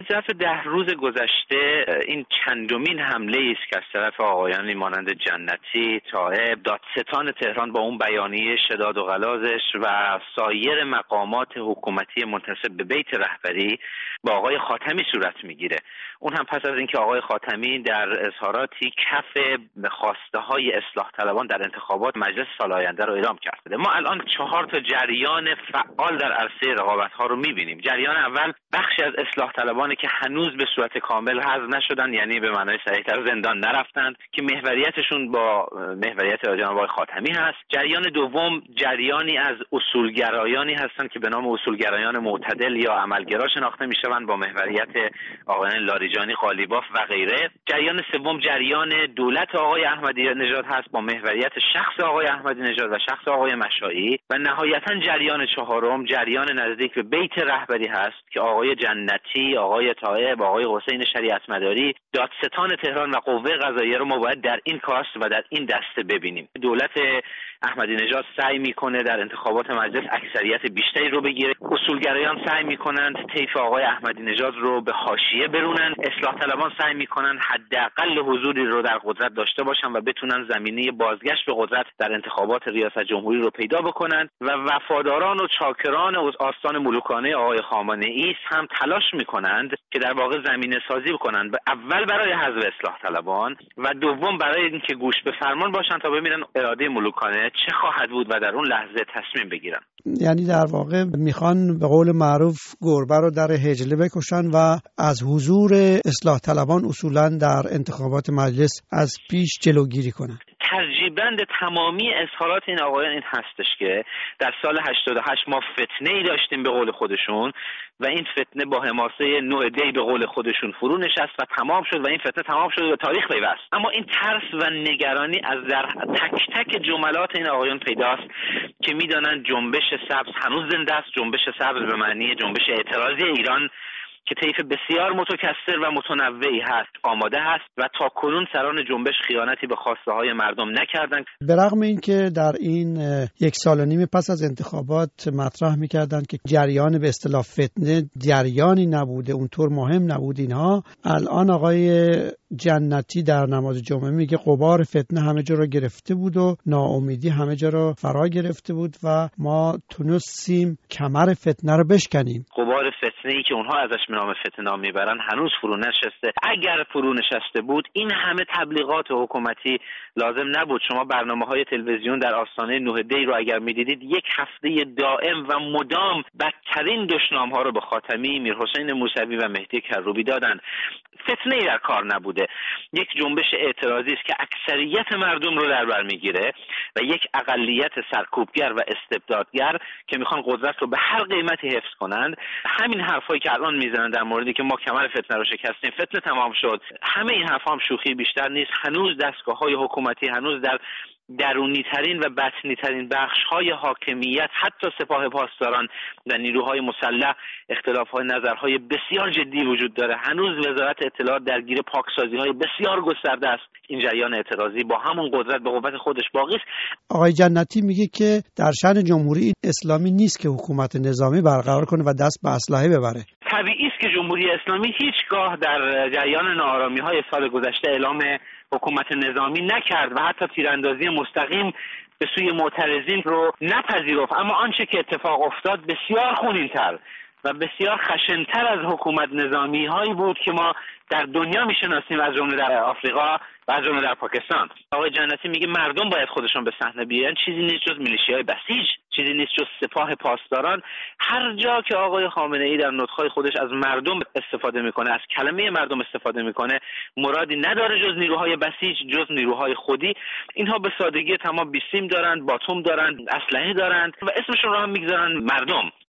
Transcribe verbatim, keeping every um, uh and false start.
ظرف ده روز گذشته این چندمین حمله است که از طرف آقایانی مانند جنتی، طائب، دادستان تهران با اون بیانیه شداد و غلاظش و سایر مقامات حکومتی منتسب به بیت رهبری با آقای خاتمی صورت میگیره. اون هم پس از اینکه آقای خاتمی در اظهاراتی کف خواسته های اصلاح طلبان در انتخابات مجلس سال آینده رو اعلام کرده. ما الان چهار تا جریان فعال در عرصه رقابت ها رو میبینیم. جریان اول بخشی از اصلاح طلبانی که هنوز به صورت کامل حذف نشدن، یعنی به معنای صحیح‌تر زندان نرفتند، که محوریتشون با محوریت جناب آقای خاتمی هست. جریان دوم جریانی از اصولگرایانی هستند که به نام اصولگرایان معتدل یا عملگرا شناخته میشوند با محوریت آقایان لاریجانی، قالیباف و غیره. جریان سوم جریان دولت آقای احمدی نژاد هست با محوریت شخص آقای احمدی نژاد و شخص آقای مشایی. و نهایتا جریان چهارم جریان نزدیک به بیت رهبری هست که آقای جنتی، آقای طائب، آقای حسین شریعت مداری، دادستان تهران و قوه قضاییه رو ما باید در این کاست و در این دسته ببینیم. دولت احمدی نژاد سعی میکنه در انتخابات مجلس اکثریت بیشتری رو بگیره. اصولگرایان سعی میکنند طیف آقای احمدی نژاد رو به حاشیه برونن. اصلاح طلبان سعی میکنن حداقل حضوری رو در قدرت داشته باشن و بتونن زمینه بازگشت به قدرت در انتخابات ریاست جمهوری رو پیدا بکنن. و وفاداران و چاکران آستان ملوکانه آقای خامنه‌ای هم تلاش میکنند که در واقع زمینه سازی بکنن، اول برای حذف اصلاح طلبان و دوم برای اینکه گوش به فرمان باشن تا ببینن اراده ملوکانه چه خواهد بود و در اون لحظه تصمیم بگیرن. یعنی در واقع میخوان به قول معروف گربه رو در حجله بکشن و از حضور اصلاح طلبان اصولا در انتخابات مجلس از پیش جلوگیری کنن. ترجیباً تمامی اظهارات این آقایان این هستش که در سال هشتاد و هشت ما فتنه‌ای داشتیم به قول خودشون و این فتنه با حماسه نوع دی به قول خودشون فرو نشست و تمام شد و این فتنه تمام شد و تاریخ پیوست. اما این ترس و نگرانی از در تک تک جملات این آقایان پیداست که میدانند جنبش سبز هنوز زنده است. جنبش سبز به معنی جنبش اعتراضی ایران که طیف بسیار متکثر و متنوعی هست آماده هست و تا کنون سران جنبش خیانتی به خواسته های مردم نکردند. به رغم اینکه در این یک سال و نیم پس از انتخابات مطرح میکردند که جریان به اصطلاح فتنه جریانی نبوده، اونطور مهم نبود اینها، الان آقای جنتی در نماز جمعه میگه غبار فتنه همه جا رو گرفته بود و ناامیدی همه جا رو فرا گرفته بود و ما تونستیم کمر فتنه رو بشکنیم. غبار فتنه‌ای که اونها ازش نام فتنه نام میبرن هنوز فرو نشسته. اگر فرو نشسته بود این همه تبلیغات حکومتی لازم نبود. شما برنامه‌های تلویزیون در آستانه نه دی رو اگر میدیدید یک هفته دائم و مدام بدترین دشنام‌ها رو به خاتمی، میرحسین موسوی و مهدی کروبی دادن. فتنه‌ای در کار نبوده. یک جنبش اعتراضی است که اکثریت مردم رو در بر میگیره و یک اقلیت سرکوبگر و استبدادگر که میخوان قدرت رو به هر قیمتی حفظ کنند. همین حرفایی که الان میزنن در موردی که ما کمر فتنه رو شکستیم، فتنه تمام شد، همه این حرفا هم شوخی بیشتر نیست. هنوز دستگاه‌های حکومتی هنوز در درونی ترین و بطنی ترین بخش های حاکمیت، حتی سپاه پاسداران و نیروهای مسلح، اختلاف های نظرهای بسیار جدی وجود داره. هنوز وزارت اطلاعات درگیر پاکسازی های بسیار گسترده است. این جریان اعتراضی با همون قدرت به قوت خودش باقی است. آقای جنتی میگه که در شأن جمهوری اسلامی نیست که حکومت نظامی برقرار کنه و دست به اسلحه ببره. طبیعی است که جمهوری اسلامی هیچگاه در جریان ناآرامی های سال گذشته اعلام حکومت نظامی نکرد و حتی تیراندازی مستقیم به سوی معترضین رو نپذیرفت. اما آنچه که اتفاق افتاد بسیار خونین‌تر و بسیار خشن‌تر از حکومت نظامی هایی بود که ما در دنیا میشناسیم، از جمله در آفریقا و از جمله در پاکستان. آقای جنتی میگه مردم باید خودشون به صحنه بیان، چیزی نیست جز میلیشیای بسیج، چیزی نیست جز سپاه پاسداران. هر جا که آقای خامنه‌ای در نطق‌های خودش از مردم استفاده میکنه، از کلمه مردم استفاده میکنه، مرادی نداره جز نیروهای بسیج، جز نیروهای خودی. اینها به سادگی تمام بیسیم دارند، باتوم دارند، اسلحه دارند و اسمشون رو هم میگذارن مردم.